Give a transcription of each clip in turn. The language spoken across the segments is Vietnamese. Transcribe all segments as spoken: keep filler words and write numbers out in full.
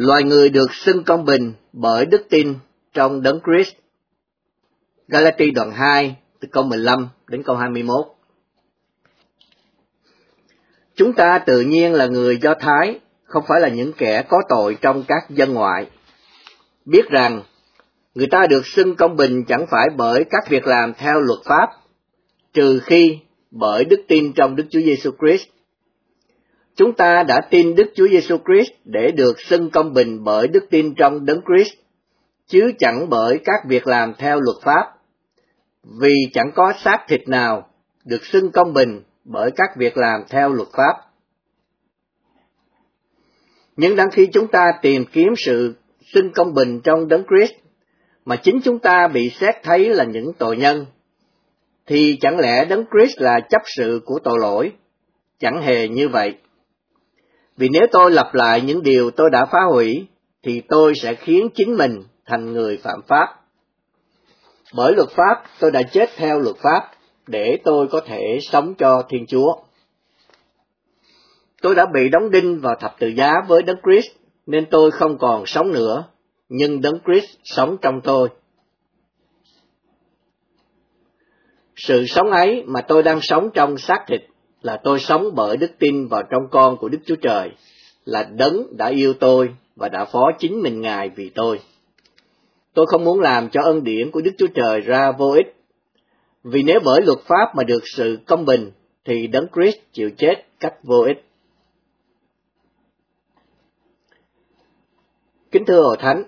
Loài người được xưng công bình bởi đức tin trong Đấng Christ. Galati đoạn hai, từ câu mười lăm đến câu hai mươi mốt. Chúng ta tự nhiên là người Do Thái, không phải là những kẻ có tội trong các dân ngoại. Biết rằng, người ta được xưng công bình chẳng phải bởi các việc làm theo luật pháp, trừ khi bởi đức tin trong Đức Chúa Giêsu Christ. Chúng ta đã tin Đức Chúa Giêsu Christ để được xưng công bình bởi đức tin trong Đấng Christ, chứ chẳng bởi các việc làm theo luật pháp. Vì chẳng có xác thịt nào được xưng công bình bởi các việc làm theo luật pháp. Nhưng đăng khi chúng ta tìm kiếm sự xưng công bình trong Đấng Christ, mà chính chúng ta bị xét thấy là những tội nhân, thì chẳng lẽ Đấng Christ là chấp sự của tội lỗi? Chẳng hề như vậy. Vì nếu tôi lặp lại những điều tôi đã phá hủy, thì tôi sẽ khiến chính mình thành người phạm pháp. Bởi luật pháp, tôi đã chết theo luật pháp, để tôi có thể sống cho Thiên Chúa. Tôi đã bị đóng đinh vào thập tự giá với Đấng Christ, nên tôi không còn sống nữa, nhưng Đấng Christ sống trong tôi. Sự sống ấy mà tôi đang sống trong xác thịt là tôi sống bởi đức tin vào trong con của Đức Chúa Trời, là Đấng đã yêu tôi và đã phó chính mình Ngài vì tôi. Tôi không muốn làm cho ân điển của Đức Chúa Trời ra vô ích, vì nếu bởi luật pháp mà được sự công bình, thì Đấng Christ chịu chết cách vô ích. Kính thưa Hội Thánh,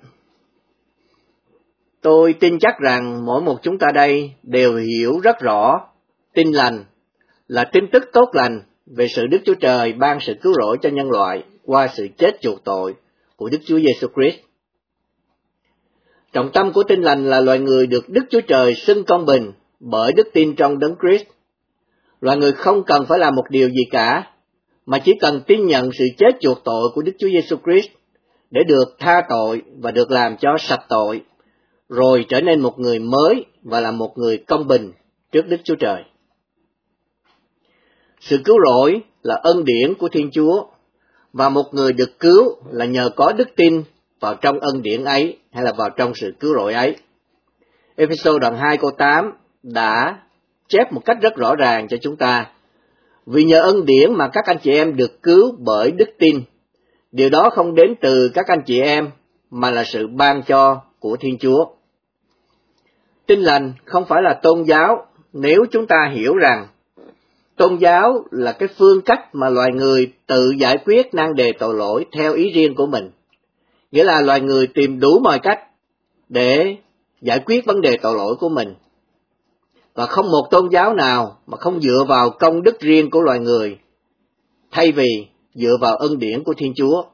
tôi tin chắc rằng mỗi một chúng ta đây đều hiểu rất rõ tin lành là tin tức tốt lành về sự Đức Chúa Trời ban sự cứu rỗi cho nhân loại qua sự chết chuộc tội của Đức Chúa Giêsu Christ. Trọng tâm của tin lành là loài người được Đức Chúa Trời xưng công bình bởi đức tin trong Đấng Christ. Loài người không cần phải làm một điều gì cả, mà chỉ cần tin nhận sự chết chuộc tội của Đức Chúa Giêsu Christ để được tha tội và được làm cho sạch tội, rồi trở nên một người mới và là một người công bình trước Đức Chúa Trời. Sự cứu rỗi là ân điển của Thiên Chúa, và một người được cứu là nhờ có đức tin vào trong ân điển ấy hay là vào trong sự cứu rỗi ấy. Ê-phê-sô đoạn hai câu tám đã chép một cách rất rõ ràng cho chúng ta: vì nhờ ân điển mà các anh chị em được cứu bởi đức tin. Điều đó không đến từ các anh chị em, mà là sự ban cho của Thiên Chúa. Tin lành không phải là tôn giáo nếu chúng ta hiểu rằng tôn giáo là cái phương cách mà loài người tự giải quyết nan đề tội lỗi theo ý riêng của mình. Nghĩa là loài người tìm đủ mọi cách để giải quyết vấn đề tội lỗi của mình. Và không một tôn giáo nào mà không dựa vào công đức riêng của loài người, thay vì dựa vào ân điển của Thiên Chúa.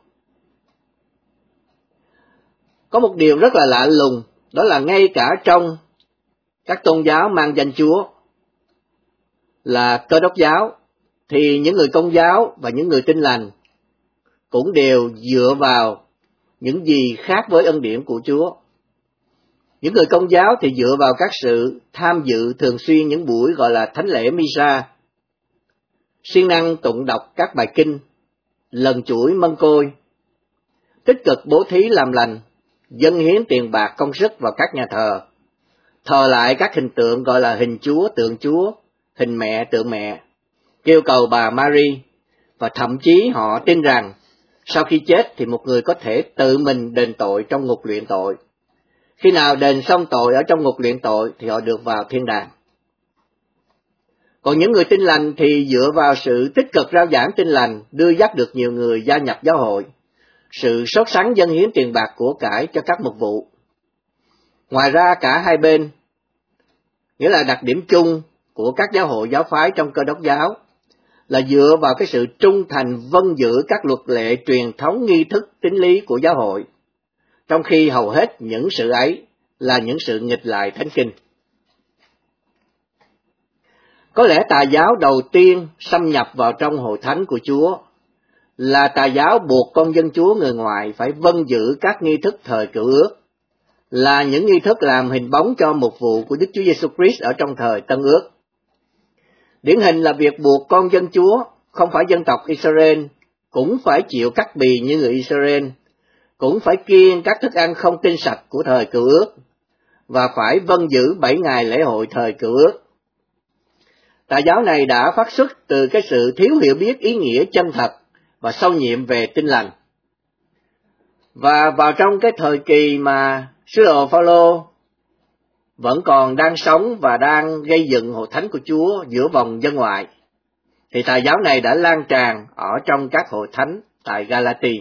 Có một điều rất là lạ lùng, đó là ngay cả trong các tôn giáo mang danh Chúa là Cơ Đốc giáo, thì những người Công giáo và những người tin lành cũng đều dựa vào những gì khác với ân điển của Chúa. Những người Công giáo thì dựa vào các sự tham dự thường xuyên những buổi gọi là thánh lễ Misa, siêng năng tụng đọc các bài kinh, lần chuỗi mân côi, tích cực bố thí làm lành, dâng hiến tiền bạc công sức vào các nhà thờ, thờ lại các hình tượng gọi là hình Chúa, tượng Chúa, hình mẹ, tượng mẹ, kêu cầu bà Mary, và thậm chí họ tin rằng sau khi chết thì một người có thể tự mình đền tội trong ngục luyện tội. Khi nào đền xong tội ở trong ngục luyện tội thì họ được vào thiên đàng. Còn những người tin lành thì dựa vào sự tích cực rao giảng tin lành, đưa dắt được nhiều người gia nhập giáo hội, sự sốt sắng dâng hiến tiền bạc của cải cho các mục vụ. Ngoài ra cả hai bên, nghĩa là đặc điểm chung của các giáo hội giáo phái trong Cơ Đốc giáo, là dựa vào cái sự trung thành vâng giữ các luật lệ truyền thống nghi thức tín lý của giáo hội, trong khi hầu hết những sự ấy là những sự nghịch lại Thánh Kinh. Có lẽ tà giáo đầu tiên xâm nhập vào trong hội thánh của Chúa là tà giáo buộc con dân Chúa người ngoài phải vâng giữ các nghi thức thời Cựu Ước, là những nghi thức làm hình bóng cho mục vụ của Đức Chúa Giêsu Christ ở trong thời Tân Ước. Điển hình là việc buộc con dân Chúa, không phải dân tộc Israel, cũng phải chịu cắt bì như người Israel, cũng phải kiêng các thức ăn không tinh sạch của thời Cựu Ước, và phải vâng giữ bảy ngày lễ hội thời Cựu Ước. Tà giáo này đã phát xuất từ cái sự thiếu hiểu biết ý nghĩa chân thật và sâu nhiệm về Tin Lành. Và vào trong cái thời kỳ mà sứ đồ Phaolô vẫn còn đang sống và đang gây dựng hội thánh của Chúa giữa vòng dân ngoại, thì tà giáo này đã lan tràn ở trong các hội thánh tại Galati.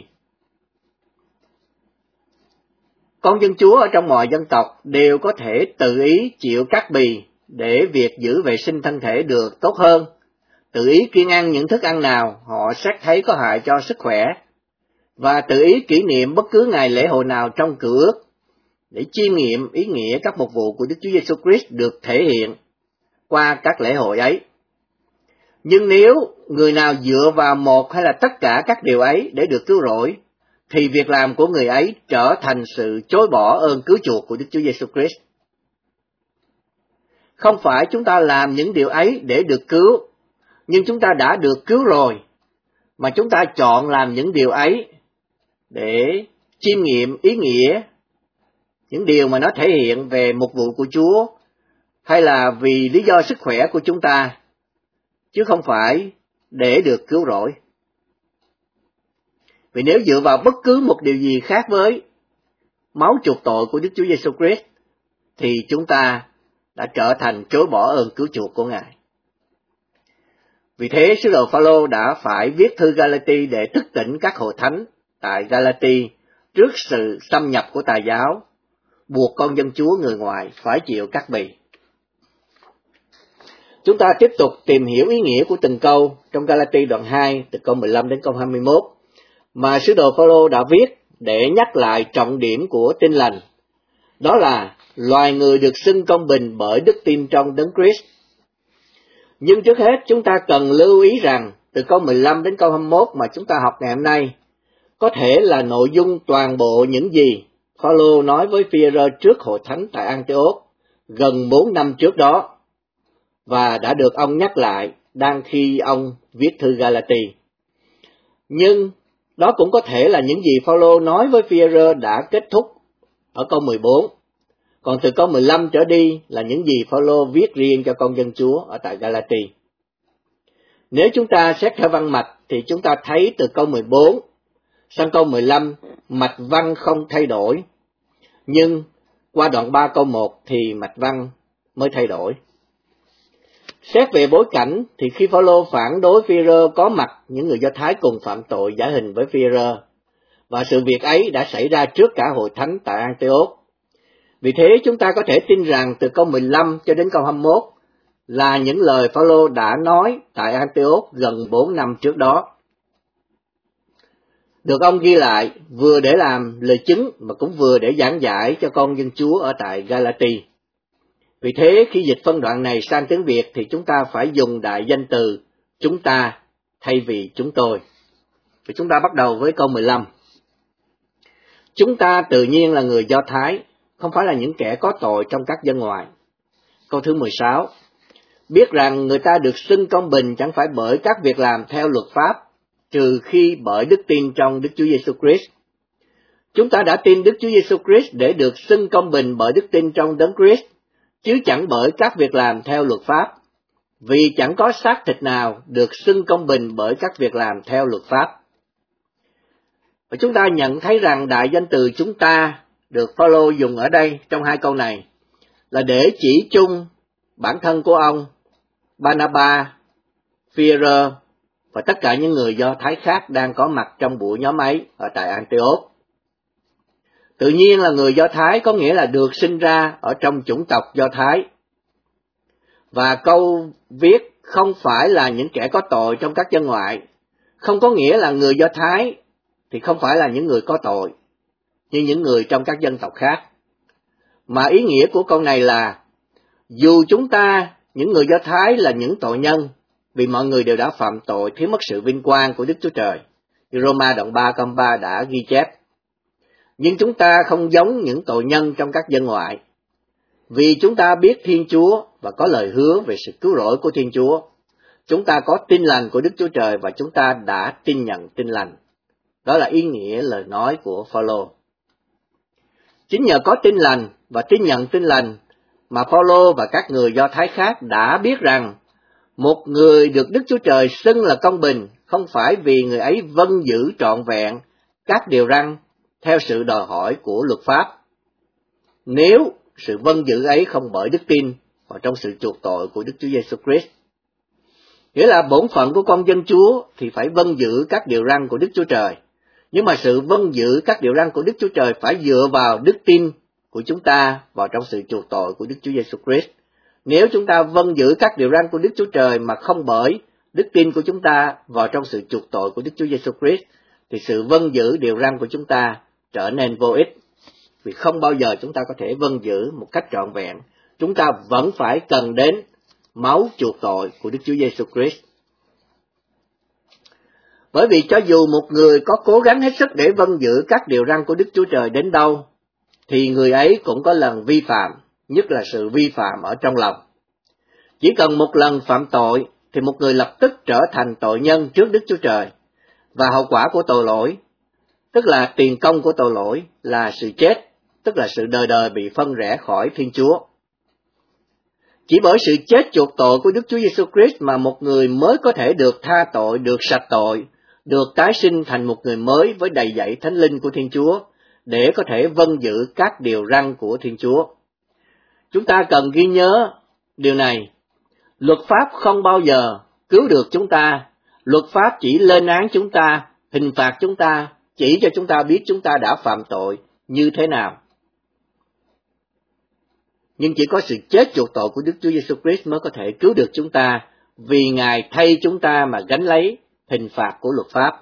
Con dân Chúa ở trong mọi dân tộc đều có thể tự ý chịu cắt bì để việc giữ vệ sinh thân thể được tốt hơn, tự ý kiêng ăn những thức ăn nào họ xét thấy có hại cho sức khỏe, và tự ý kỷ niệm bất cứ ngày lễ hội nào trong Cựu Ước để chiêm nghiệm ý nghĩa các mục vụ của Đức Chúa Giêsu Christ được thể hiện qua các lễ hội ấy. Nhưng nếu người nào dựa vào một hay là tất cả các điều ấy để được cứu rỗi, thì việc làm của người ấy trở thành sự chối bỏ ơn cứu chuộc của Đức Chúa Giêsu Christ. Không phải chúng ta làm những điều ấy để được cứu, nhưng chúng ta đã được cứu rồi, mà chúng ta chọn làm những điều ấy để chiêm nghiệm ý nghĩa, những điều mà nó thể hiện về mục vụ của Chúa, hay là vì lý do sức khỏe của chúng ta, chứ không phải để được cứu rỗi. Vì nếu dựa vào bất cứ một điều gì khác với máu chuộc tội của Đức Chúa Giêsu Christ, thì chúng ta đã trở thành chối bỏ ơn cứu chuộc của Ngài. Vì thế, sứ đồ Phaolô đã phải viết thư Galati để thức tỉnh các hội thánh tại Galati trước sự xâm nhập của tà giáo, buộc con dân Chúa người ngoài phải chịu cắt bì. Chúng ta tiếp tục tìm hiểu ý nghĩa của từng câu trong Galati đoạn hai, từ câu mười lăm đến câu hai mươi mốt, mà sứ đồ Phaolô đã viết để nhắc lại trọng điểm của Tin Lành. Đó là loài người được xưng công bình bởi đức tin trong Đấng Christ. Nhưng trước hết chúng ta cần lưu ý rằng từ câu mười lăm đến câu hai mươi mốt mà chúng ta học ngày hôm nay có thể là nội dung toàn bộ những gì Phaolô nói với Phi-e-rơ trước hội thánh tại Antioch gần bốn năm trước đó, và đã được ông nhắc lại đang khi ông viết thư Galati. Nhưng đó cũng có thể là những gì Phaolô nói với Phi-e-rơ đã kết thúc ở câu mười bốn. Còn từ câu mười lăm trở đi là những gì Phaolô viết riêng cho con dân Chúa ở tại Galati. Nếu chúng ta xét theo văn mạch thì chúng ta thấy từ câu mười bốn sang câu mười lăm mạch văn không thay đổi, nhưng qua đoạn ba câu một thì mạch văn mới thay đổi. Xét về bối cảnh thì khi Phaolô phản đối Phi-e-rơ có mặt những người Do Thái cùng phạm tội giả hình với Phi-e-rơ, và sự việc ấy đã xảy ra trước cả hội thánh tại Antioch. Vì thế chúng ta có thể tin rằng từ câu mười lăm cho đến câu hai mươi mốt là những lời Phaolô đã nói tại Antioch gần bốn năm trước đó, được ông ghi lại vừa để làm lời chứng mà cũng vừa để giảng giải cho con dân Chúa ở tại Galati. Vì thế khi dịch phân đoạn này sang tiếng Việt thì chúng ta phải dùng đại danh từ chúng ta thay vì chúng tôi. Và chúng ta bắt đầu với câu mười lăm. Chúng ta tự nhiên là người Do Thái, không phải là những kẻ có tội trong các dân ngoại. Câu thứ mười sáu. Biết rằng người ta được xưng công bình chẳng phải bởi các việc làm theo luật pháp, trừ khi bởi đức tin trong Đức Chúa Giêsu Christ. Chúng ta đã tin Đức Chúa Giêsu Christ để được xưng công bình bởi đức tin trong Đấng Christ, chứ chẳng bởi các việc làm theo luật pháp, vì chẳng có xác thịt nào được xưng công bình bởi các việc làm theo luật pháp. Và chúng ta nhận thấy rằng đại danh từ chúng ta được Phaolô dùng ở đây trong hai câu này là để chỉ chung bản thân của ông, Barnaba, Phi-e-rơ và tất cả những người Do Thái khác đang có mặt trong buổi nhóm ấy ở tại Antioch. Tự nhiên là người Do Thái có nghĩa là được sinh ra ở trong chủng tộc Do Thái. Và câu viết không phải là những kẻ có tội trong các dân ngoại, không có nghĩa là người Do Thái thì không phải là những người có tội như những người trong các dân tộc khác. Mà ý nghĩa của câu này là dù chúng ta, những người Do Thái là những tội nhân, vì mọi người đều đã phạm tội thiếu mất sự vinh quang của Đức Chúa Trời, như Roma đoạn ba câu ba đã ghi chép. Nhưng chúng ta không giống những tội nhân trong các dân ngoại, vì chúng ta biết Thiên Chúa và có lời hứa về sự cứu rỗi của Thiên Chúa. Chúng ta có tin lành của Đức Chúa Trời và chúng ta đã tin nhận tin lành. Đó là ý nghĩa lời nói của Phaolô. Chính nhờ có tin lành và tin nhận tin lành mà Phaolô và các người Do Thái khác đã biết rằng một người được Đức Chúa Trời xưng là công bình không phải vì người ấy vâng giữ trọn vẹn các điều răn theo sự đòi hỏi của luật pháp, nếu sự vâng giữ ấy không bởi đức tin và trong sự chuộc tội của Đức Chúa Giêsu Christ. Nghĩa là bổn phận của con dân Chúa thì phải vâng giữ các điều răn của Đức Chúa Trời, nhưng mà sự vâng giữ các điều răn của Đức Chúa Trời phải dựa vào đức tin của chúng ta vào trong sự chuộc tội của Đức Chúa Giêsu Christ. Nếu chúng ta vâng giữ các điều răn của Đức Chúa Trời mà không bởi đức tin của chúng ta vào trong sự chuộc tội của Đức Chúa Giêsu Christ, thì sự vâng giữ điều răn của chúng ta trở nên vô ích, vì không bao giờ chúng ta có thể vâng giữ một cách trọn vẹn. Chúng ta vẫn phải cần đến máu chuộc tội của Đức Chúa Giêsu Christ. Bởi vì cho dù một người có cố gắng hết sức để vâng giữ các điều răn của Đức Chúa Trời đến đâu, thì người ấy cũng có lần vi phạm, nhất là sự vi phạm ở trong lòng. Chỉ cần một lần phạm tội, thì một người lập tức trở thành tội nhân trước Đức Chúa Trời, và hậu quả của tội lỗi, tức là tiền công của tội lỗi, là sự chết, tức là sự đời đời bị phân rẽ khỏi Thiên Chúa. Chỉ bởi sự chết chuộc tội của Đức Chúa Giêsu Christ mà một người mới có thể được tha tội, được sạch tội, được tái sinh thành một người mới với đầy dẫy Thánh Linh của Thiên Chúa, để có thể vâng giữ các điều răn của Thiên Chúa. Chúng ta cần ghi nhớ điều này, luật pháp không bao giờ cứu được chúng ta, luật pháp chỉ lên án chúng ta, hình phạt chúng ta, chỉ cho chúng ta biết chúng ta đã phạm tội như thế nào. Nhưng chỉ có sự chết chuộc tội của Đức Chúa Giêsu Christ mới có thể cứu được chúng ta, vì Ngài thay chúng ta mà gánh lấy hình phạt của luật pháp.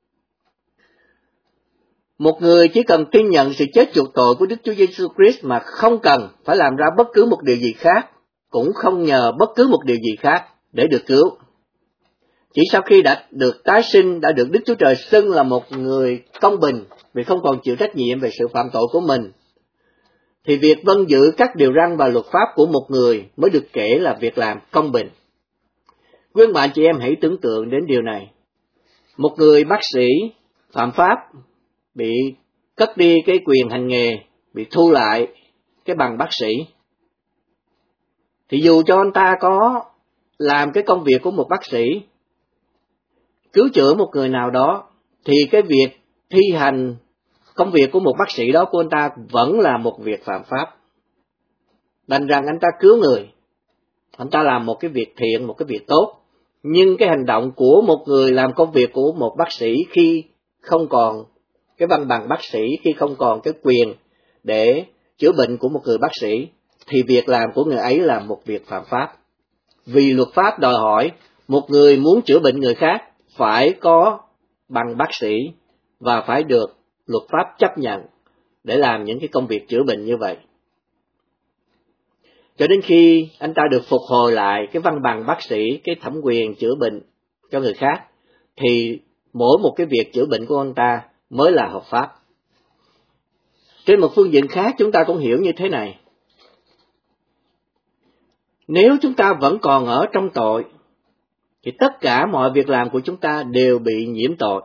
Một người chỉ cần tin nhận sự chết chuộc tội của Đức Chúa Giêsu Christ mà không cần phải làm ra bất cứ một điều gì khác, cũng không nhờ bất cứ một điều gì khác để được cứu. Chỉ sau khi đã được tái sinh, đã được Đức Chúa Trời xưng là một người công bình vì không còn chịu trách nhiệm về sự phạm tội của mình, thì việc vâng giữ các điều răn và luật pháp của một người mới được kể là việc làm công bình. Quý ông bạn chị em hãy tưởng tượng đến điều này. Một người bác sĩ phạm pháp, bị cất đi cái quyền hành nghề, bị thu lại cái bằng bác sĩ, thì dù cho anh ta có làm cái công việc của một bác sĩ, cứu chữa một người nào đó, thì cái việc thi hành công việc của một bác sĩ đó của anh ta vẫn là một việc phạm pháp. Đành rằng anh ta cứu người, anh ta làm một cái việc thiện, một cái việc tốt, nhưng cái hành động của một người làm công việc của một bác sĩ khi không còn cái văn bằng bác sĩ, khi không còn cái quyền để chữa bệnh của một người bác sĩ, thì việc làm của người ấy là một việc phạm pháp. Vì luật pháp đòi hỏi một người muốn chữa bệnh người khác phải có bằng bác sĩ và phải được luật pháp chấp nhận để làm những cái công việc chữa bệnh như vậy. Cho đến khi anh ta được phục hồi lại cái văn bằng bác sĩ, cái thẩm quyền chữa bệnh cho người khác, thì mỗi một cái việc chữa bệnh của anh ta mới là hợp pháp. Trên một phương diện khác, chúng ta cũng hiểu như thế này. Nếu chúng ta vẫn còn ở trong tội, thì tất cả mọi việc làm của chúng ta đều bị nhiễm tội.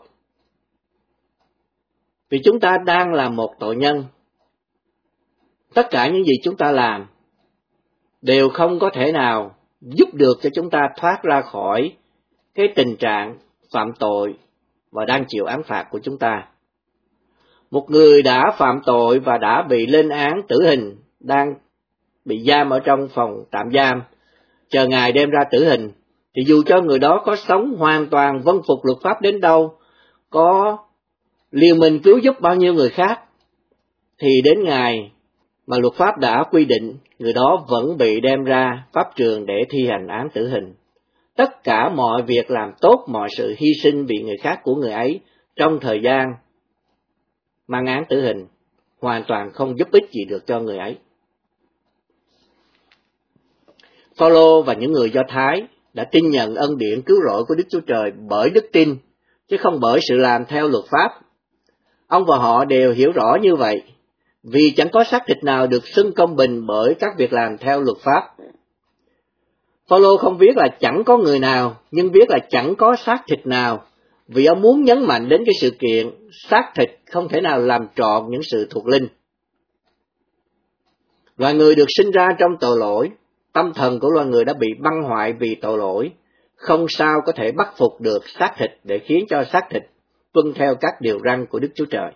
Vì chúng ta đang là một tội nhân. Tất cả những gì chúng ta làm đều không có thể nào giúp được cho chúng ta thoát ra khỏi cái tình trạng phạm tội và đang chịu án phạt của chúng ta. Một người đã phạm tội và đã bị lên án tử hình, đang bị giam ở trong phòng tạm giam, chờ ngày đem ra tử hình, thì dù cho người đó có sống hoàn toàn vâng phục luật pháp đến đâu, có liều mình cứu giúp bao nhiêu người khác, thì đến ngày mà luật pháp đã quy định, người đó vẫn bị đem ra pháp trường để thi hành án tử hình. Tất cả mọi việc làm tốt, mọi sự hy sinh vì người khác của người ấy trong thời gian mang án tử hình hoàn toàn không giúp ích gì được cho người ấy. Phaolô và những người Do Thái đã tin nhận ân điển cứu rỗi của Đức Chúa Trời bởi đức tin, chứ không bởi sự làm theo luật pháp. Ông và họ đều hiểu rõ như vậy, vì chẳng có xác thịt nào được xưng công bình bởi các việc làm theo luật pháp. Phaolô không viết là chẳng có người nào, nhưng viết là chẳng có xác thịt nào, vì ông muốn nhấn mạnh đến cái sự kiện xác thịt không thể nào làm trọn những sự thuộc linh. Loài người được sinh ra trong tội lỗi, tâm thần của loài người đã bị băng hoại vì tội lỗi, không sao có thể bắt phục được xác thịt để khiến cho xác thịt tuân theo các điều răn của Đức Chúa Trời.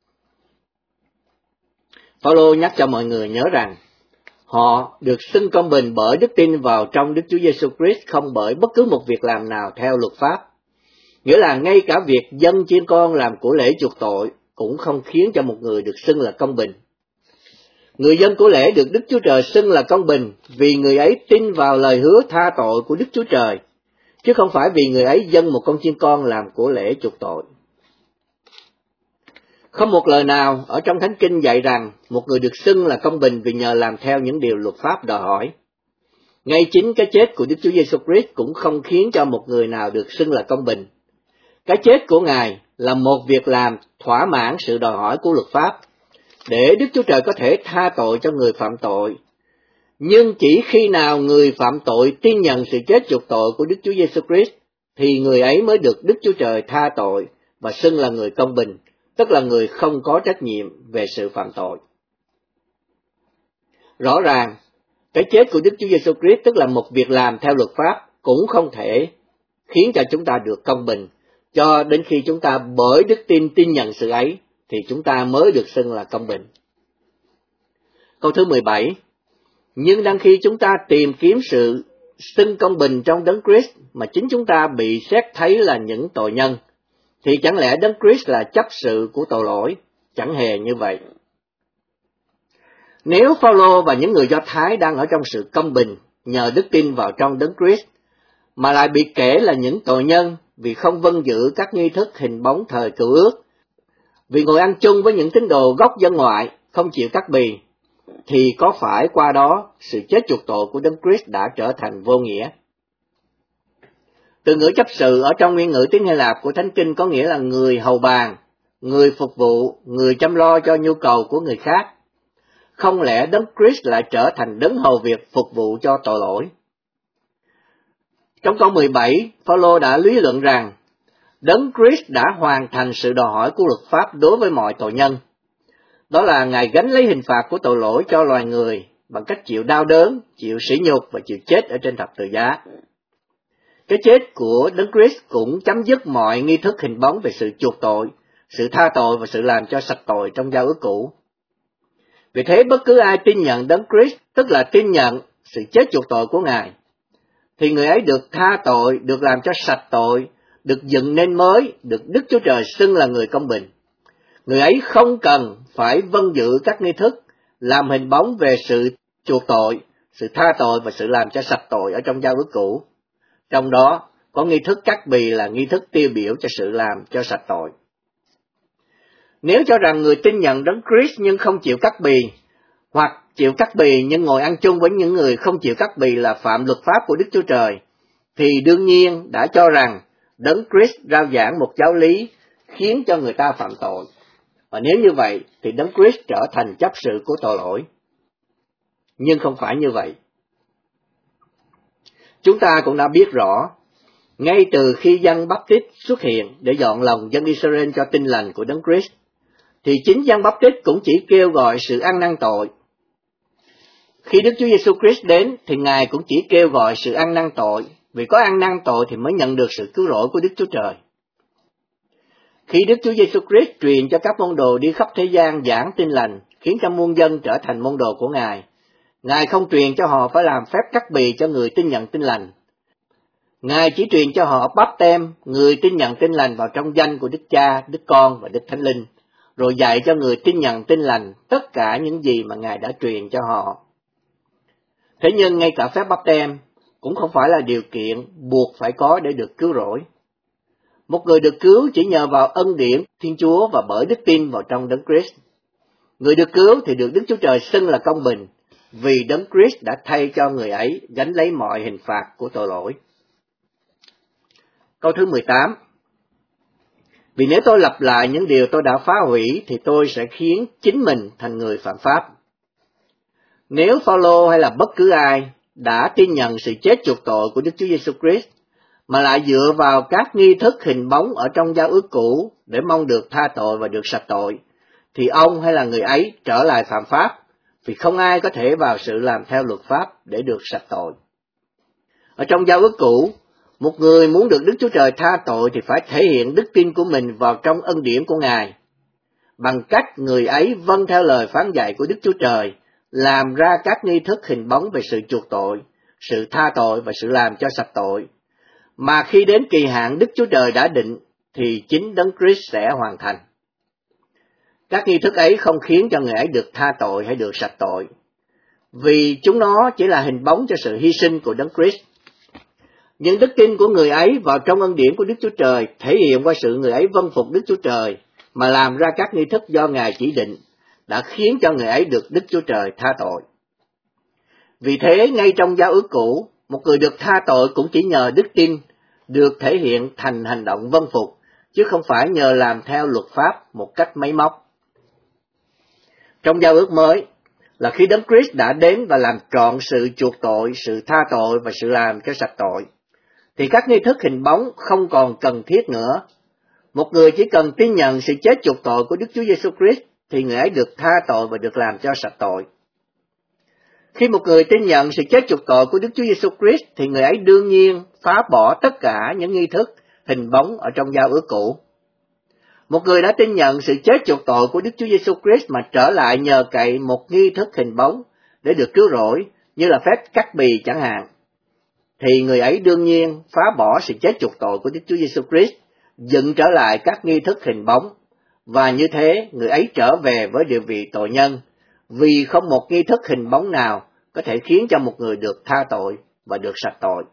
Phaolô nhắc cho mọi người nhớ rằng họ được xưng công bình bởi đức tin vào trong Đức Chúa Giêsu Christ, không bởi bất cứ một việc làm nào theo luật pháp. Nghĩa là ngay cả việc dâng chiên con làm của lễ chuộc tội cũng không khiến cho một người được xưng là công bình. Người dân của lễ được Đức Chúa Trời xưng là công bình vì người ấy tin vào lời hứa tha tội của Đức Chúa Trời, chứ không phải vì người ấy dâng một con chiên con làm của lễ chuộc tội. Không một lời nào ở trong Thánh Kinh dạy rằng một người được xưng là công bình vì nhờ làm theo những điều luật pháp đòi hỏi. Ngay chính cái chết của Đức Chúa Giêsu Christ cũng không khiến cho một người nào được xưng là công bình. Cái chết của Ngài là một việc làm thỏa mãn sự đòi hỏi của luật pháp, để Đức Chúa Trời có thể tha tội cho người phạm tội. Nhưng chỉ khi nào người phạm tội tin nhận sự chết chuộc tội của Đức Chúa Giêsu Christ, thì người ấy mới được Đức Chúa Trời tha tội và xưng là người công bình, tức là người không có trách nhiệm về sự phạm tội. Rõ ràng, cái chết của Đức Chúa Giêsu Christ tức là một việc làm theo luật pháp cũng không thể khiến cho chúng ta được công bình, cho đến khi chúng ta bởi đức tin tin nhận sự ấy thì chúng ta mới được xưng là công bình. Câu thứ mười bảy. Nhưng đang khi chúng ta tìm kiếm sự xưng công bình trong Đấng Christ mà chính chúng ta bị xét thấy là những tội nhân, thì chẳng lẽ Đấng Christ là chấp sự của tội lỗi? Chẳng hề như vậy. Nếu Phaolô và những người Do Thái đang ở trong sự công bình nhờ đức tin vào trong Đấng Christ, mà lại bị kể là những tội nhân vì không vâng giữ các nghi thức hình bóng thời Cựu Ước, vì ngồi ăn chung với những tín đồ gốc dân ngoại, không chịu cắt bì, thì có phải qua đó sự chết chuộc tội của Đấng Christ đã trở thành vô nghĩa? Từ ngữ chấp sự ở trong nguyên ngữ tiếng Hy Lạp của Thánh Kinh có nghĩa là người hầu bàn, người phục vụ, người chăm lo cho nhu cầu của người khác. Không lẽ Đấng Christ lại trở thành đấng hầu việc phục vụ cho tội lỗi? Trong câu mười bảy, Phaolô đã lý luận rằng Đấng Christ đã hoàn thành sự đòi hỏi của luật pháp đối với mọi tội nhân. Đó là Ngài gánh lấy hình phạt của tội lỗi cho loài người bằng cách chịu đau đớn, chịu sỉ nhục và chịu chết ở trên thập tự giá. Cái chết của Đấng Christ cũng chấm dứt mọi nghi thức hình bóng về sự chuộc tội, sự tha tội và sự làm cho sạch tội trong giao ước cũ. Vì thế bất cứ ai tin nhận Đấng Christ, tức là tin nhận sự chết chuộc tội của Ngài, thì người ấy được tha tội, được làm cho sạch tội, được dựng nên mới, được Đức Chúa Trời xưng là người công bình. Người ấy không cần phải vâng giữ các nghi thức làm hình bóng về sự chuộc tội, sự tha tội và sự làm cho sạch tội ở trong giao ước cũ. Trong đó có nghi thức cắt bì là nghi thức tiêu biểu cho sự làm cho sạch tội. Nếu cho rằng người tin nhận Đấng Christ nhưng không chịu cắt bì, hoặc chịu cắt bì nhưng ngồi ăn chung với những người không chịu cắt bì là phạm luật pháp của Đức Chúa Trời, thì đương nhiên đã cho rằng Đấng Christ rao giảng một giáo lý khiến cho người ta phạm tội. Và nếu như vậy thì Đấng Christ trở thành chấp sự của tội lỗi. Nhưng không phải như vậy. Chúng ta cũng đã biết rõ, ngay từ khi Giăng Báp-tít xuất hiện để dọn lòng dân Israel cho tin lành của Đấng Christ, thì chính Giăng Báp-tít cũng chỉ kêu gọi sự ăn năn tội. Khi Đức Chúa Giêsu Christ đến thì Ngài cũng chỉ kêu gọi sự ăn năn tội, vì có ăn năn tội thì mới nhận được sự cứu rỗi của Đức Chúa Trời. Khi Đức Chúa Giêsu Christ truyền cho các môn đồ đi khắp thế gian giảng tin lành, khiến cho muôn dân trở thành môn đồ của Ngài, Ngài không truyền cho họ phải làm phép cắt bì cho người tin nhận tin lành. Ngài chỉ truyền cho họ báp têm người tin nhận tin lành vào trong danh của Đức Cha, Đức Con và Đức Thánh Linh, rồi dạy cho người tin nhận tin lành tất cả những gì mà Ngài đã truyền cho họ. Thế nhưng ngay cả phép báp têm cũng không phải là điều kiện buộc phải có để được cứu rỗi. Một người được cứu chỉ nhờ vào ân điển Thiên Chúa và bởi đức tin vào trong Đấng Christ. Người được cứu thì được Đức Chúa Trời xưng là công bình, vì Đấng Christ đã thay cho người ấy gánh lấy mọi hình phạt của tội lỗi. Câu thứ mười tám. Vì nếu tôi lặp lại những điều tôi đã phá hủy thì tôi sẽ khiến chính mình thành người phạm pháp. Nếu Phaolô hay là bất cứ ai đã tin nhận sự chết chuộc tội của Đức Chúa Giêsu Christ mà lại dựa vào các nghi thức hình bóng ở trong giao ước cũ để mong được tha tội và được sạch tội, thì ông hay là người ấy trở lại phạm pháp, vì không ai có thể vào sự làm theo luật pháp để được sạch tội. Ở trong Giao ước cũ, một người muốn được Đức Chúa Trời tha tội thì phải thể hiện đức tin của mình vào trong ân điển của Ngài, bằng cách người ấy vâng theo lời phán dạy của Đức Chúa Trời, làm ra các nghi thức hình bóng về sự chuộc tội, sự tha tội và sự làm cho sạch tội, mà khi đến kỳ hạn Đức Chúa Trời đã định thì chính Đấng Christ sẽ hoàn thành. Các nghi thức ấy không khiến cho người ấy được tha tội hay được sạch tội, vì chúng nó chỉ là hình bóng cho sự hy sinh của Đấng Christ. Nhưng đức tin của người ấy vào trong ân điển của Đức Chúa Trời thể hiện qua sự người ấy vâng phục Đức Chúa Trời mà làm ra các nghi thức do Ngài chỉ định, đã khiến cho người ấy được Đức Chúa Trời tha tội. Vì thế, ngay trong Giao ước cũ, một người được tha tội cũng chỉ nhờ đức tin được thể hiện thành hành động vâng phục, chứ không phải nhờ làm theo luật pháp một cách máy móc. Trong Giao ước mới là khi Đấng Christ đã đến và làm trọn sự chuộc tội, sự tha tội và sự làm cho sạch tội, thì các nghi thức hình bóng không còn cần thiết nữa. Một người chỉ cần tin nhận sự chết chuộc tội của Đức Chúa Giêsu Christ thì người ấy được tha tội và được làm cho sạch tội. Khi một người tin nhận sự chết chuộc tội của Đức Chúa Giêsu Christ thì người ấy đương nhiên phá bỏ tất cả những nghi thức hình bóng ở trong Giao ước cũ. Một người đã tin nhận sự chết chuộc tội của Đức Chúa Giêsu Christ mà trở lại nhờ cậy một nghi thức hình bóng để được cứu rỗi, như là phép cắt bì chẳng hạn, thì người ấy đương nhiên phá bỏ sự chết chuộc tội của Đức Chúa Giêsu Christ, dựng trở lại các nghi thức hình bóng, và như thế người ấy trở về với địa vị tội nhân, vì không một nghi thức hình bóng nào có thể khiến cho một người được tha tội và được sạch tội.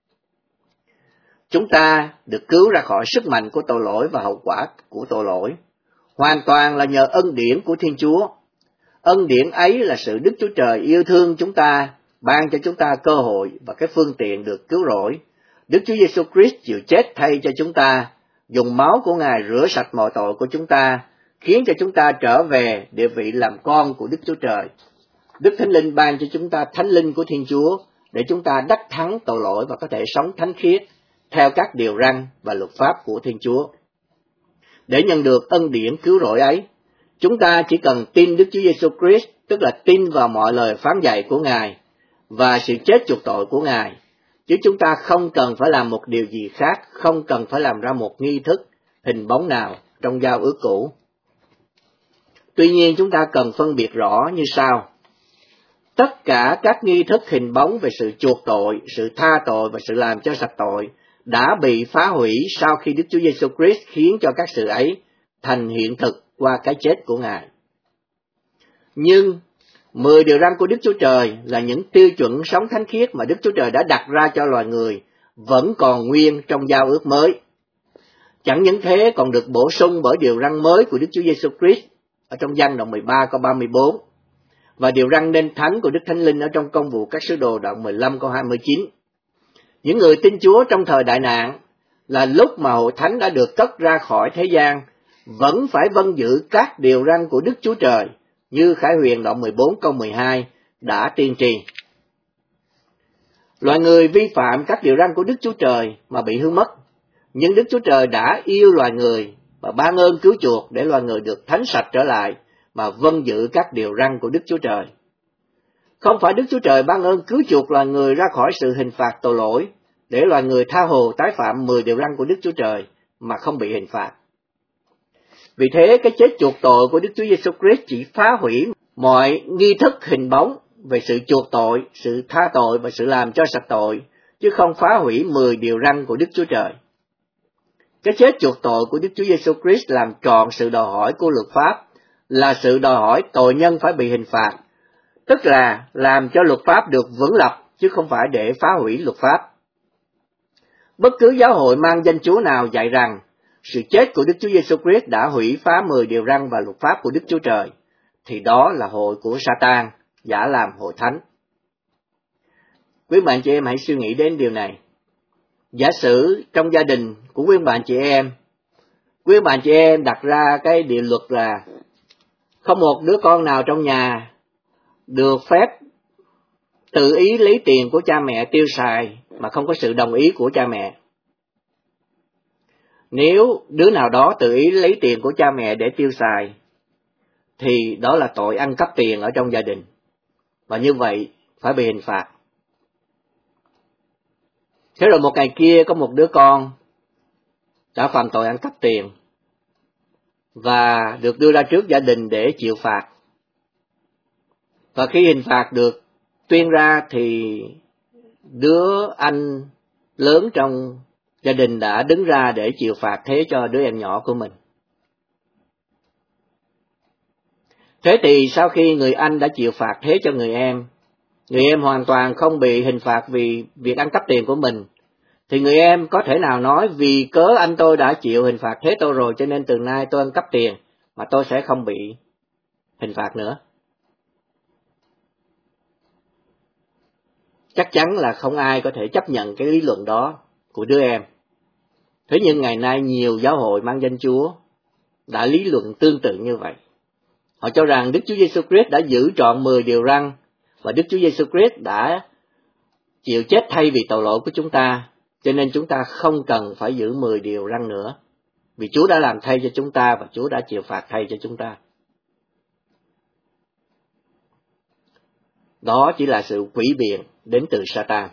Chúng ta được cứu ra khỏi sức mạnh của tội lỗi và hậu quả của tội lỗi, hoàn toàn là nhờ ân điển của Thiên Chúa. Ân điển ấy là sự Đức Chúa Trời yêu thương chúng ta, ban cho chúng ta cơ hội và cái phương tiện được cứu rỗi. Đức Chúa Giêsu Christ chịu chết thay cho chúng ta, dùng máu của Ngài rửa sạch mọi tội của chúng ta, khiến cho chúng ta trở về địa vị làm con của Đức Chúa Trời. Đức Thánh Linh ban cho chúng ta Thánh Linh của Thiên Chúa để chúng ta đắc thắng tội lỗi và có thể sống thánh khiết theo các điều răn và luật pháp của Thiên Chúa. Để nhận được ân điển cứu rỗi ấy, chúng ta chỉ cần tin Đức Chúa Giêsu Christ, tức là tin vào mọi lời phán dạy của Ngài và sự chết chuộc tội của Ngài, chứ chúng ta không cần phải làm một điều gì khác, không cần phải làm ra một nghi thức hình bóng nào trong Giao ước cũ. Tuy nhiên chúng ta cần phân biệt rõ như sau: tất cả các nghi thức hình bóng về sự chuộc tội, sự tha tội và sự làm cho sạch tội đã bị phá hủy sau khi Đức Chúa Giêsu Christ khiến cho các sự ấy thành hiện thực qua cái chết của Ngài. Nhưng mười điều răn của Đức Chúa Trời là những tiêu chuẩn sống thánh khiết mà Đức Chúa Trời đã đặt ra cho loài người vẫn còn nguyên trong Giao ước mới. Chẳng những thế còn được bổ sung bởi điều răn mới của Đức Chúa Giêsu Christ ở trong Giăng đoạn mười ba câu ba mươi bốn và điều răn nên thánh của Đức Thánh Linh ở trong Công vụ các sứ đồ đoạn mười lăm câu hai mươi chín. Những người tin Chúa trong thời đại nạn, là lúc mà hội thánh đã được cất ra khỏi thế gian, vẫn phải vâng giữ các điều răn của Đức Chúa Trời, như Khải Huyền đoạn mười bốn câu mười hai đã tiên tri. Loài người vi phạm các điều răn của Đức Chúa Trời mà bị hư mất, nhưng Đức Chúa Trời đã yêu loài người và ban ơn cứu chuộc để loài người được thánh sạch trở lại mà vâng giữ các điều răn của Đức Chúa Trời. Không phải Đức Chúa Trời ban ơn cứu chuộc loài người ra khỏi sự hình phạt tội lỗi để loài người tha hồ tái phạm mười điều răn của Đức Chúa Trời mà không bị hình phạt. Vì thế, cái chết chuộc tội của Đức Chúa Giêsu Christ chỉ phá hủy mọi nghi thức hình bóng về sự chuộc tội, sự tha tội và sự làm cho sạch tội, chứ không phá hủy mười điều răn của Đức Chúa Trời. Cái chết chuộc tội của Đức Chúa Giêsu Christ làm trọn sự đòi hỏi của luật pháp, là sự đòi hỏi tội nhân phải bị hình phạt, tức là làm cho luật pháp được vững lập, chứ không phải để phá hủy luật pháp. Bất cứ giáo hội mang danh Chúa nào dạy rằng sự chết của Đức Chúa Giêsu Christ đã hủy phá mười điều răn và luật pháp của Đức Chúa Trời, thì đó là hội của Sa-tan, giả làm hội thánh. Quý bạn chị em hãy suy nghĩ đến điều này. Giả sử trong gia đình của quý bạn chị em, quý bạn chị em đặt ra cái điều luật là không một đứa con nào trong nhà được phép tự ý lấy tiền của cha mẹ tiêu xài mà không có sự đồng ý của cha mẹ. Nếu đứa nào đó tự ý lấy tiền của cha mẹ để tiêu xài, thì đó là tội ăn cắp tiền ở trong gia đình, và như vậy phải bị hình phạt. Thế rồi một ngày kia có một đứa con đã phạm tội ăn cắp tiền và được đưa ra trước gia đình để chịu phạt. Và khi hình phạt được tuyên ra thì đứa anh lớn trong gia đình đã đứng ra để chịu phạt thế cho đứa em nhỏ của mình. Thế thì sau khi người anh đã chịu phạt thế cho người em, người em hoàn toàn không bị hình phạt vì việc ăn cắp tiền của mình, thì người em có thể nào nói vì cớ anh tôi đã chịu hình phạt thế tôi rồi cho nên từ nay tôi ăn cắp tiền mà tôi sẽ không bị hình phạt nữa? Chắc chắn là không ai có thể chấp nhận cái lý luận đó của đứa em. Thế nhưng ngày nay nhiều giáo hội mang danh Chúa đã lý luận tương tự như vậy. Họ cho rằng Đức Chúa Giêsu Christ đã giữ trọn mười điều răn và Đức Chúa Giêsu Christ đã chịu chết thay vì tội lỗi của chúng ta, cho nên chúng ta không cần phải giữ mười điều răn nữa, vì Chúa đã làm thay cho chúng ta và Chúa đã chịu phạt thay cho chúng ta. Đó chỉ là sự quỷ biện đến từ Satan.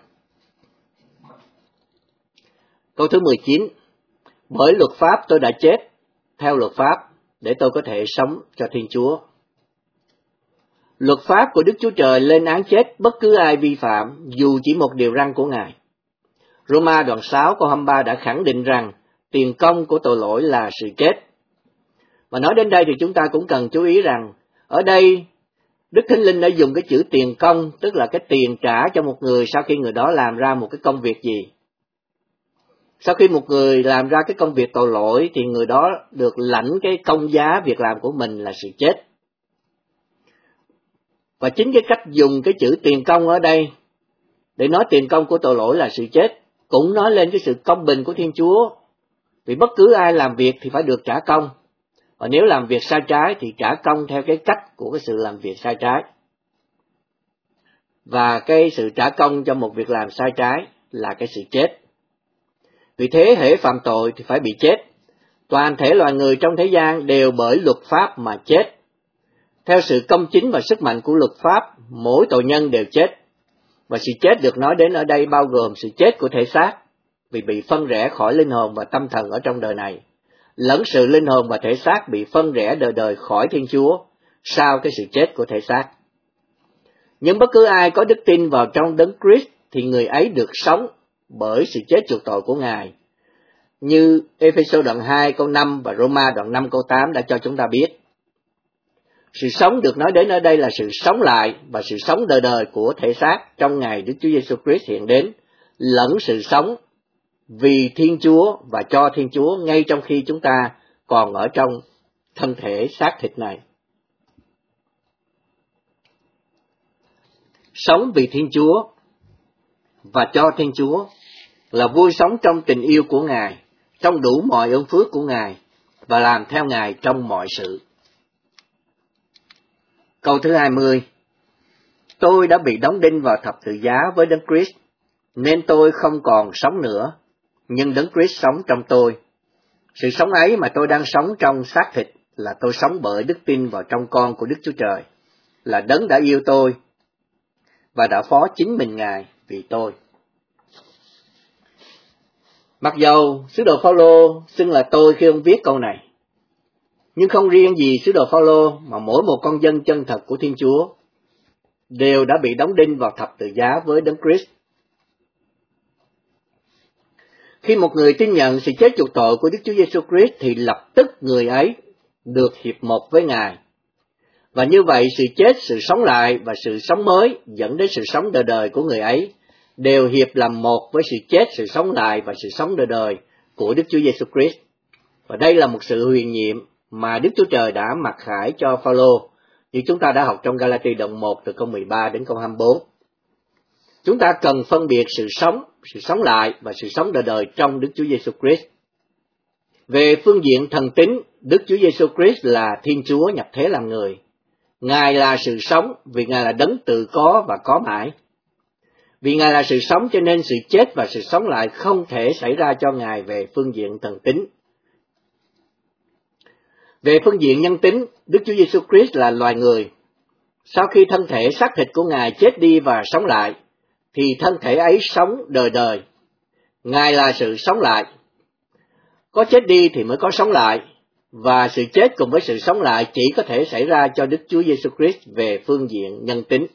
Câu thứ mười chín. Bởi luật pháp tôi đã chết theo luật pháp để tôi có thể sống cho Thiên Chúa. Luật pháp của Đức Chúa Trời lên án chết bất cứ ai vi phạm dù chỉ một điều răn của Ngài. Roma đoạn sáu câu hai mươi ba đã khẳng định rằng tiền công của tội lỗi là sự chết. Và nói đến đây thì chúng ta cũng cần chú ý rằng ở đây Đức Thánh Linh đã dùng cái chữ tiền công, tức là cái tiền trả cho một người sau khi người đó làm ra một cái công việc gì. Sau khi một người làm ra cái công việc tội lỗi thì người đó được lãnh cái công giá việc làm của mình là sự chết. Và chính cái cách dùng cái chữ tiền công ở đây để nói tiền công của tội lỗi là sự chết cũng nói lên cái sự công bình của Thiên Chúa. Vì bất cứ ai làm việc thì phải được trả công. Và nếu làm việc sai trái thì trả công theo cái cách của cái sự làm việc sai trái. Và cái sự trả công cho một việc làm sai trái là cái sự chết. Vì thế hễ phạm tội thì phải bị chết. Toàn thể loài người trong thế gian đều bởi luật pháp mà chết. Theo sự công chính và sức mạnh của luật pháp, mỗi tội nhân đều chết. Và sự chết được nói đến ở đây bao gồm sự chết của thể xác, vì bị phân rẽ khỏi linh hồn và tâm thần ở trong đời này, lẫn sự linh hồn và thể xác bị phân rẽ đời đời khỏi Thiên Chúa sau cái sự chết của thể xác. Nhưng bất cứ ai có đức tin vào trong Đấng Christ thì người ấy được sống bởi sự chết chuộc tội của Ngài, như Ê-phê-sô đoạn hai câu năm và Roma đoạn năm câu tám đã cho chúng ta biết. Sự sống được nói đến ở đây là sự sống lại và sự sống đời đời của thể xác trong ngày Đức Chúa Giêsu Christ hiện đến, lẫn sự sống vì Thiên Chúa và cho Thiên Chúa ngay trong khi chúng ta còn ở trong thân thể xác thịt này. Sống vì Thiên Chúa và cho Thiên Chúa là vui sống trong tình yêu của Ngài, trong đủ mọi ơn phước của Ngài và làm theo Ngài trong mọi sự. Câu thứ hai mươi. Tôi đã bị đóng đinh vào thập tự giá với Đấng Christ, nên tôi không còn sống nữa, nhưng Đấng Christ sống trong tôi. Sự sống ấy mà tôi đang sống trong xác thịt là tôi sống bởi đức tin vào trong con của Đức Chúa Trời, là Đấng đã yêu tôi và đã phó chính mình Ngài vì tôi. Mặc dầu sứ đồ Phao-lô xưng là tôi khi ông viết câu này, nhưng không riêng gì sứ đồ Phao-lô mà mỗi một con dân chân thật của Thiên Chúa đều đã bị đóng đinh vào thập tự giá với Đấng Christ. Khi một người tin nhận sự chết chuộc tội của Đức Chúa Giêsu Christ thì lập tức người ấy được hiệp một với Ngài. Và như vậy sự chết, sự sống lại và sự sống mới dẫn đến sự sống đời đời của người ấy đều hiệp làm một với sự chết, sự sống lại và sự sống đời đời của Đức Chúa Giêsu Christ. Và đây là một sự huyền nhiệm mà Đức Chúa Trời đã mặc khải cho Phao-lô, như chúng ta đã học trong Ga-la-ti đoạn một từ câu mười ba đến câu hai mươi bốn. Chúng ta cần phân biệt sự sống, sự sống lại và sự sống đời đời trong Đức Chúa Giêsu Christ. Về phương diện thần tính, Đức Chúa Giêsu Christ là Thiên Chúa nhập thế làm người. Ngài là sự sống vì Ngài là đấng tự có và có mãi. Vì Ngài là sự sống cho nên sự chết và sự sống lại không thể xảy ra cho Ngài về phương diện thần tính. Về phương diện nhân tính, Đức Chúa Giêsu Christ là loài người. Sau khi thân thể xác thịt của Ngài chết đi và sống lại, thì thân thể ấy sống đời đời. Ngài là sự sống lại. Có chết đi thì mới có sống lại, và sự chết cùng với sự sống lại chỉ có thể xảy ra cho Đức Chúa Giêsu Christ về phương diện nhân tính.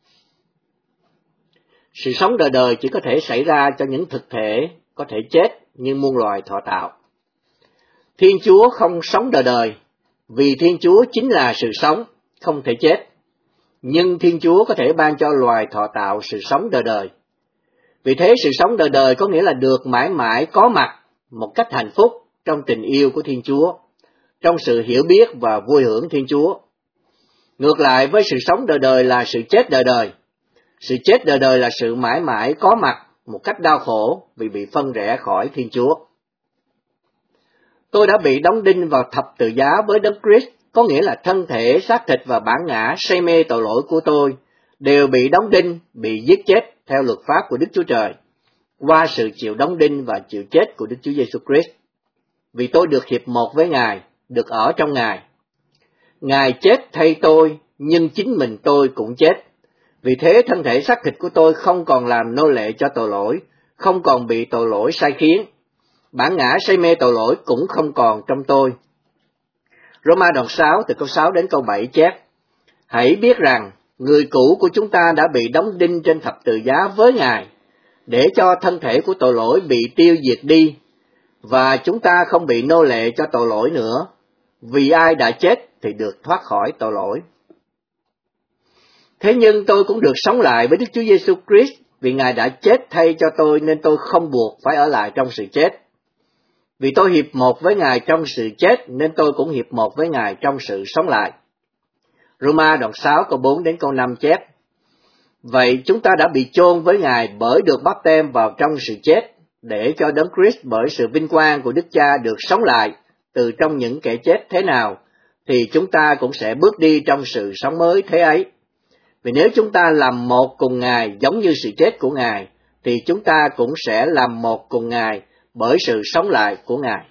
Sự sống đời đời chỉ có thể xảy ra cho những thực thể có thể chết như muôn loài thọ tạo. Thiên Chúa không sống đời đời, vì Thiên Chúa chính là sự sống, không thể chết. Nhưng Thiên Chúa có thể ban cho loài thọ tạo sự sống đời đời. Vì thế sự sống đời đời có nghĩa là được mãi mãi có mặt một cách hạnh phúc trong tình yêu của Thiên Chúa, trong sự hiểu biết và vui hưởng Thiên Chúa. Ngược lại với sự sống đời đời là sự chết đời đời. Sự chết đời đời là sự mãi mãi có mặt một cách đau khổ vì bị phân rẽ khỏi Thiên Chúa. Tôi đã bị đóng đinh vào thập tự giá với Đấng Christ, có nghĩa là thân thể, xác thịt và bản ngã say mê tội lỗi của tôi đều bị đóng đinh, bị giết chết theo luật pháp của Đức Chúa Trời, qua sự chịu đóng đinh và chịu chết của Đức Chúa Giêsu Christ. Vì tôi được hiệp một với Ngài, được ở trong Ngài. Ngài chết thay tôi, nhưng chính mình tôi cũng chết. Vì thế thân thể xác thịt của tôi không còn làm nô lệ cho tội lỗi, không còn bị tội lỗi sai khiến. Bản ngã say mê tội lỗi cũng không còn trong tôi. Roma đoạn sáu từ câu sáu đến câu bảy chép: Hãy biết rằng người cũ của chúng ta đã bị đóng đinh trên thập tự giá với Ngài, để cho thân thể của tội lỗi bị tiêu diệt đi, và chúng ta không bị nô lệ cho tội lỗi nữa, vì ai đã chết thì được thoát khỏi tội lỗi. Thế nhưng tôi cũng được sống lại với Đức Chúa Giêsu Christ, vì Ngài đã chết thay cho tôi nên tôi không buộc phải ở lại trong sự chết. Vì tôi hiệp một với Ngài trong sự chết nên tôi cũng hiệp một với Ngài trong sự sống lại. Roma đoạn sáu câu bốn đến câu năm chép: Vậy chúng ta đã bị chôn với Ngài bởi được báp têm vào trong sự chết, để cho Đấng Christ bởi sự vinh quang của Đức Cha được sống lại từ trong những kẻ chết thế nào, thì chúng ta cũng sẽ bước đi trong sự sống mới thế ấy. Vì nếu chúng ta làm một cùng Ngài giống như sự chết của Ngài, thì chúng ta cũng sẽ làm một cùng Ngài bởi sự sống lại của Ngài.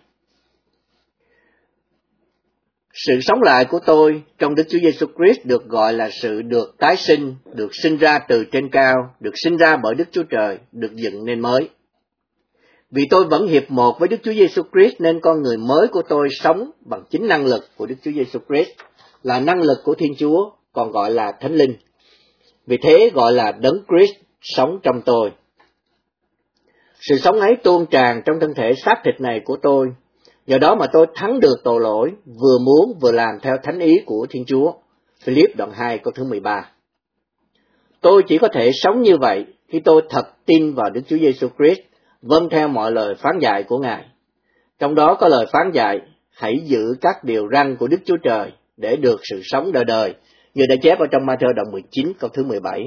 Sự sống lại của tôi trong Đức Chúa Giêsu Christ được gọi là sự được tái sinh, được sinh ra từ trên cao, được sinh ra bởi Đức Chúa Trời, được dựng nên mới. Vì tôi vẫn hiệp một với Đức Chúa Giêsu Christ nên con người mới của tôi sống bằng chính năng lực của Đức Chúa Giêsu Christ, là năng lực của Thiên Chúa, còn gọi là Thánh Linh. Vì thế gọi là Đấng Christ sống trong tôi. Sự sống ấy tuôn tràn trong thân thể xác thịt này của tôi, nhờ đó mà tôi thắng được tội lỗi, vừa muốn vừa làm theo thánh ý của Thiên Chúa. Philip đoạn hai câu thứ mười ba. Tôi chỉ có thể sống như vậy khi tôi thật tin vào Đức Chúa Giêsu Christ, vâng theo mọi lời phán dạy của Ngài. Trong đó có lời phán dạy: hãy giữ các điều răn của Đức Chúa Trời để được sự sống đời đời, như đã chép ở trong Ma-thơ đoạn mười chín câu thứ mười bảy.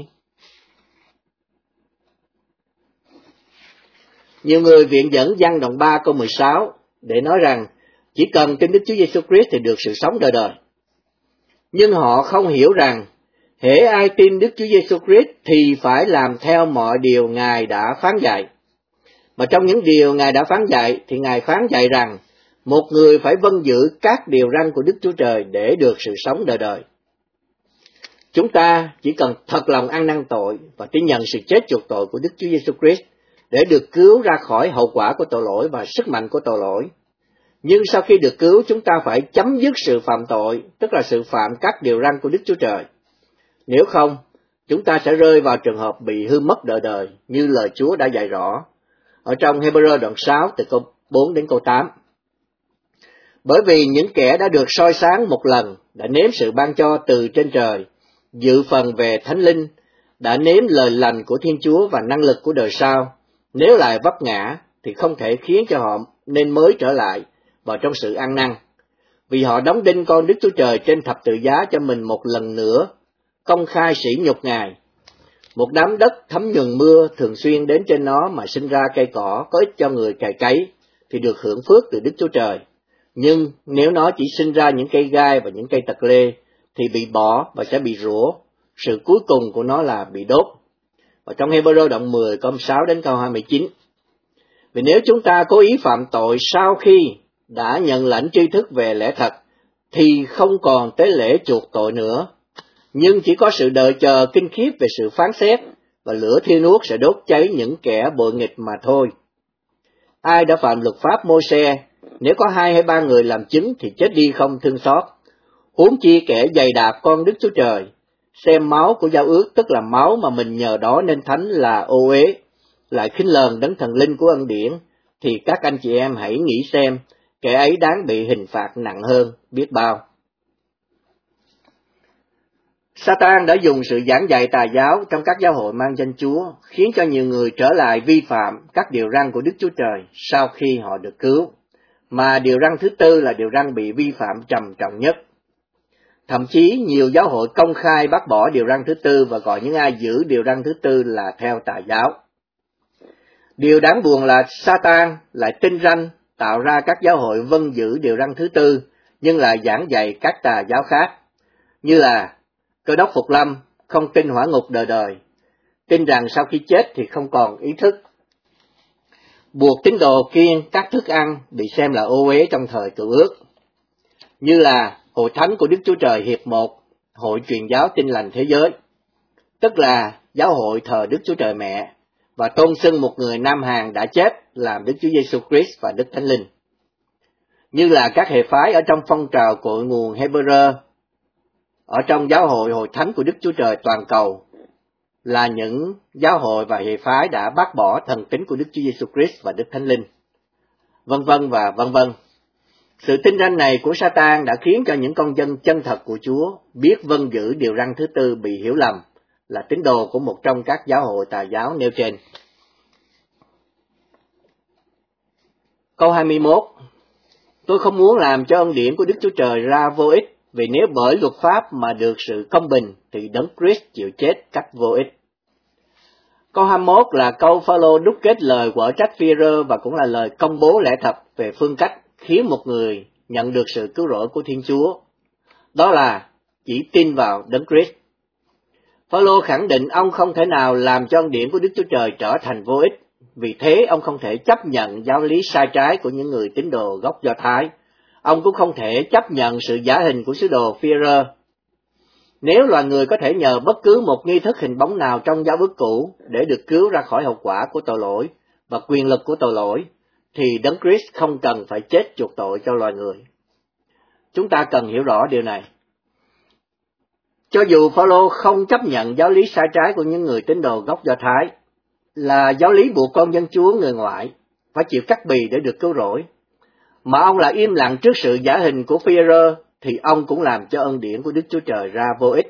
Nhiều người viện dẫn Giăng đoạn ba câu mười sáu để nói rằng chỉ cần tin Đức Chúa Giêsu Christ thì được sự sống đời đời. Nhưng họ không hiểu rằng hễ ai tin Đức Chúa Giêsu Christ thì phải làm theo mọi điều Ngài đã phán dạy. Mà trong những điều Ngài đã phán dạy thì Ngài phán dạy rằng một người phải vâng giữ các điều răn của Đức Chúa Trời để được sự sống đời đời. Chúng ta chỉ cần thật lòng ăn năn tội và tin nhận sự chết chuộc tội của Đức Chúa Giêsu Christ để được cứu ra khỏi hậu quả của tội lỗi và sức mạnh của tội lỗi. Nhưng sau khi được cứu, chúng ta phải chấm dứt sự phạm tội, tức là sự phạm các điều răn của Đức Chúa Trời. Nếu không, chúng ta sẽ rơi vào trường hợp bị hư mất đời đời, như lời Chúa đã dạy rõ ở trong Hebrew đoạn sáu từ câu bốn đến câu tám. Bởi vì những kẻ đã được soi sáng một lần, đã nếm sự ban cho từ trên trời, dự phần về Thánh Linh, đã nếm lời lành của Thiên Chúa và năng lực của đời sau, nếu lại vấp ngã thì không thể khiến cho họ nên mới trở lại vào trong sự ăn năn. Vì họ đóng đinh con Đức Chúa Trời trên thập tự giá cho mình một lần nữa, công khai sỉ nhục Ngài. Một đám đất thấm nhuần mưa thường xuyên đến trên nó mà sinh ra cây cỏ có ích cho người cày cấy thì được hưởng phước từ Đức Chúa Trời. Nhưng nếu nó chỉ sinh ra những cây gai và những cây tật lê thì bị bỏ và sẽ bị rủa. Sự cuối cùng của nó là bị đốt. Và trong Hebrew đoạn mười câu sáu đến câu hai mươi chín. Vì nếu chúng ta cố ý phạm tội sau khi đã nhận lãnh tri thức về lẽ thật thì không còn tế lễ chuộc tội nữa. nhưng chỉ có sự đợi chờ kinh khiếp về sự phán xét, và lửa thiêu nuốt sẽ đốt cháy những kẻ bội nghịch mà thôi. Ai đã phạm luật pháp Mô-se, nếu có hai hay ba người làm chứng thì chết đi không thương xót. Huống chi kẻ giày đạp con Đức Chúa Trời, xem máu của giao ước, tức là máu mà mình nhờ đó nên thánh là ô uế, lại khinh lờn đấng thần linh của ân điển, thì các anh chị em hãy nghĩ xem, kẻ ấy đáng bị hình phạt nặng hơn biết bao. Satan đã dùng sự giảng dạy tà giáo trong các giáo hội mang danh Chúa, khiến cho nhiều người trở lại vi phạm các điều răn của Đức Chúa Trời sau khi họ được cứu, mà điều răn thứ tư là điều răn bị vi phạm trầm trọng nhất. Thậm chí nhiều giáo hội công khai bác bỏ điều răn thứ tư và gọi những ai giữ điều răn thứ tư là theo tà giáo. Điều đáng buồn là Satan lại tinh ranh tạo ra các giáo hội vâng giữ điều răn thứ tư, nhưng lại giảng dạy các tà giáo khác, như là Cơ Đốc Phục Lâm không tin hỏa ngục đời đời, tin rằng sau khi chết thì không còn ý thức, buộc tín đồ kiêng các thức ăn bị xem là ô uế trong thời Cựu Ước, như là Hội Thánh của Đức Chúa Trời hiệp một, Hội Truyền giáo Tin lành Thế giới, tức là giáo hội thờ Đức Chúa Trời Mẹ, và tôn xưng một người Nam Hàn đã chết làm Đức Chúa Giêsu Christ và Đức Thánh Linh, như là các hệ phái ở trong phong trào cội nguồn Hebrew, ở trong giáo hội Hội Thánh của Đức Chúa Trời toàn cầu, là những giáo hội và hệ phái đã bác bỏ thần tính của Đức Chúa Giêsu Christ và Đức Thánh Linh, vân vân và vân vân. Sự tinh ranh này của Satan đã khiến cho những con dân chân thật của Chúa biết vâng giữ điều răn thứ tư bị hiểu lầm là tín đồ của một trong các giáo hội tà giáo nêu trên. Câu hai mươi mốt. Tôi không muốn làm cho ân điển của Đức Chúa Trời ra vô ích, vì nếu bởi luật pháp mà được sự công bình thì Đấng Christ chịu chết cách vô ích. Câu hai mươi mốt là câu Phao-lô đúc kết lời quở trách Phi-e-rơ và cũng là lời công bố lẽ thật về phương cách khiến một người nhận được sự cứu rỗi của Thiên Chúa. Đó là chỉ tin vào Đấng Christ. Phao-lô khẳng định ông không thể nào làm cho ân điển của Đức Chúa Trời trở thành vô ích, vì thế ông không thể chấp nhận giáo lý sai trái của những người tín đồ gốc Do Thái. Ông cũng không thể chấp nhận sự giả hình của sứ đồ Phi-e-rơ. Nếu loài người có thể nhờ bất cứ một nghi thức hình bóng nào trong giao ước cũ để được cứu ra khỏi hậu quả của tội lỗi và quyền lực của tội lỗi, thì Đấng Christ không cần phải chết chuộc tội cho loài người. Chúng ta cần hiểu rõ điều này. Cho dù Phao-lô không chấp nhận giáo lý sai trái của những người tín đồ gốc Do Thái, là giáo lý buộc con dân Chúa người ngoại phải chịu cắt bì để được cứu rỗi, mà ông lại im lặng trước sự giả hình của Phi-e-rơ, thì ông cũng làm cho ân điển của Đức Chúa Trời ra vô ích.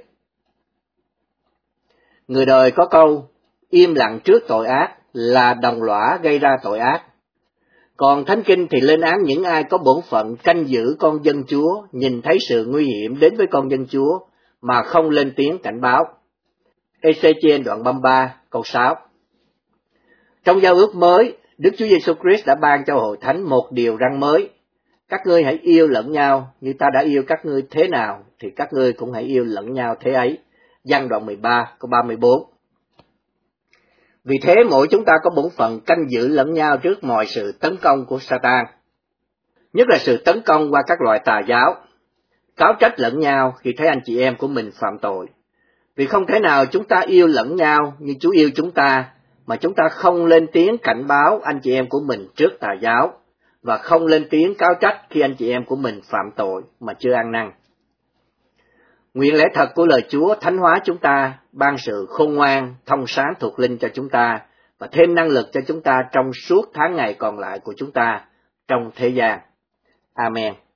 Người đời có câu, im lặng trước tội ác là đồng lõa gây ra tội ác. Còn Thánh Kinh thì lên án những ai có bổn phận canh giữ con dân Chúa, nhìn thấy sự nguy hiểm đến với con dân Chúa, mà không lên tiếng cảnh báo. Ê-xê-chiên đoạn ba mươi ba, câu sáu. Trong giao ước mới, Đức Chúa Giêsu Christ đã ban cho hội thánh một điều răn mới. Các ngươi hãy yêu lẫn nhau, như ta đã yêu các ngươi thế nào, thì các ngươi cũng hãy yêu lẫn nhau thế ấy. Giăng đoạn mười ba, câu ba mươi bốn. Vì thế mỗi chúng ta có bổn phận canh giữ lẫn nhau trước mọi sự tấn công của Satan, nhất là sự tấn công qua các loại tà giáo, cáo trách lẫn nhau khi thấy anh chị em của mình phạm tội. Vì không thể nào chúng ta yêu lẫn nhau như Chúa yêu chúng ta, mà chúng ta không lên tiếng cảnh báo anh chị em của mình trước tà giáo, và không lên tiếng cáo trách khi anh chị em của mình phạm tội mà chưa ăn năn. Nguyện lẽ thật của lời Chúa thánh hóa chúng ta, ban sự khôn ngoan, thông sáng thuộc linh cho chúng ta, và thêm năng lực cho chúng ta trong suốt tháng ngày còn lại của chúng ta trong thế gian. Amen.